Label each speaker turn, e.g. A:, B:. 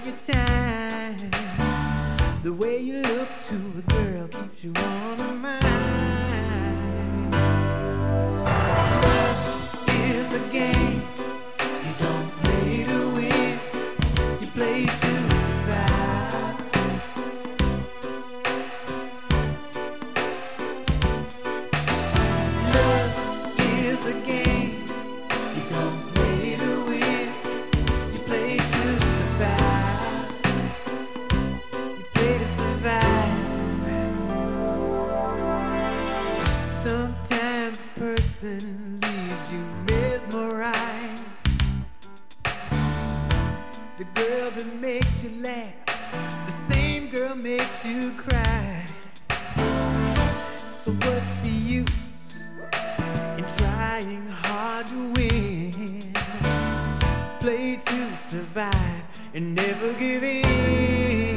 A: every time. The way you look to a girl keeps you on her mind. Love is a game. You don't play to win. You play to survive. Love is a game. You don't play to win. You play to survive. You play to survive. Sometimes a person leaves you mesmerized. The girl that makes you laugh, the same girl makes you cry. So what's the use in trying hard to win? Play to survive and never give in.